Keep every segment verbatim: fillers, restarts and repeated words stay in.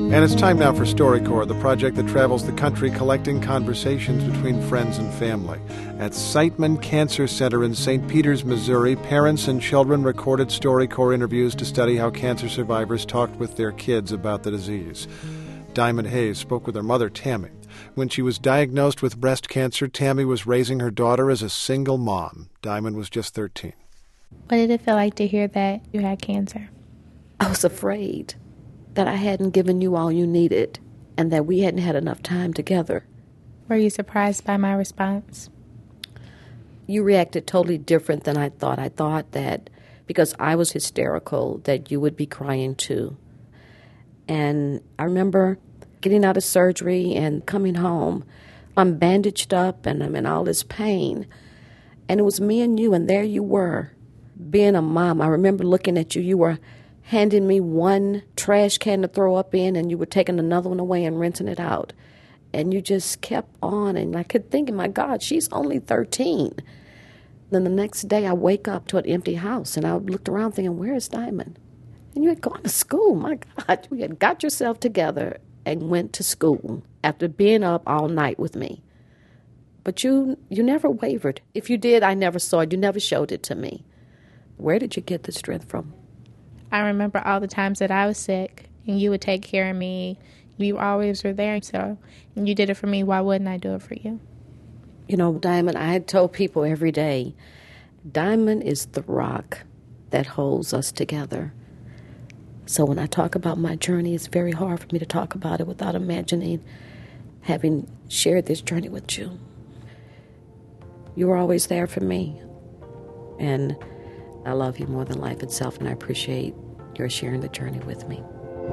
And it's time now for StoryCorps, the project that travels the country collecting conversations between friends and family. At Siteman Cancer Center in Saint Peters, Missouri, parents and children recorded StoryCorps interviews to study how cancer survivors talked with their kids about the disease. Diamond Hayes spoke with her mother, Tammy. When she was diagnosed with breast cancer, Tammy was raising her daughter as a single mom. Diamond was just thirteen. What did it feel like to hear that you had cancer? I was afraid that I hadn't given you all you needed and that we hadn't had enough time together. Were you surprised by my response? You reacted totally different than I thought. I thought that because I was hysterical that you would be crying too. And I remember getting out of surgery and coming home. I'm bandaged up and I'm in all this pain. And it was me and you, and there you were, being a mom. I remember looking at you. You were handing me one trash can to throw up in, and you were taking another one away and rinsing it out. And you just kept on, and I kept thinking, my God, she's only thirteen. Then the next day I wake up to an empty house, and I looked around thinking, where is Diamond? And you had gone to school. My God, you had got yourself together and went to school after being up all night with me. But you you never wavered. If you did, I never saw it. You never showed it to me. Where did you get the strength from? I remember all the times that I was sick and you would take care of me. You always were there. So, and you did it for me. Why wouldn't I do it for you? You know, Diamond, I had told people every day, Diamond is the rock that holds us together. So when I talk about my journey, it's very hard for me to talk about it without imagining having shared this journey with you. You were always there for me. And I love you more than life itself, and I appreciate your sharing the journey with me.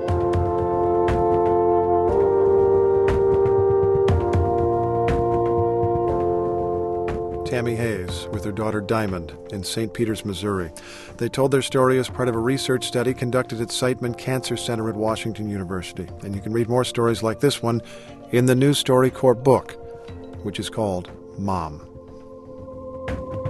Tammy Hayes with her daughter Diamond in Saint Peters, Missouri. They told their story as part of a research study conducted at Siteman Cancer Center at Washington University. And you can read more stories like this one in the new StoryCorps book, which is called Mom.